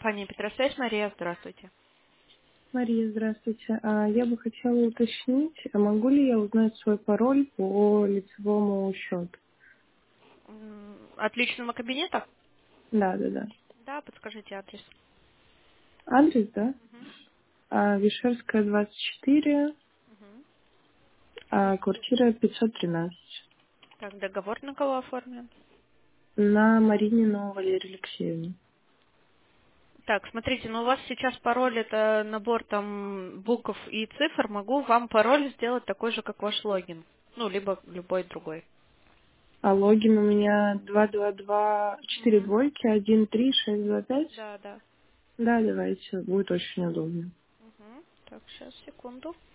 компания Петросвязь. Мария, здравствуйте. Мария, здравствуйте. Я бы хотела уточнить, могу ли я узнать свой пароль по лицевому счету? От личного кабинета? Да. Да, подскажите адрес. Адрес, да? Мгм. Вишерская, 24, Мгм. квартира 513. Так, договор на кого оформлен? На Маринину Валерию Алексеевну. Так, смотрите, у вас сейчас пароль это набор там букв и цифр. Могу вам пароль сделать такой же, как ваш логин. Либо любой другой. А логин у меня 222 4 Мгм. двойки, 1 3 6 2 5. Да. Да, давайте, будет очень удобно. Так, сейчас, секунду.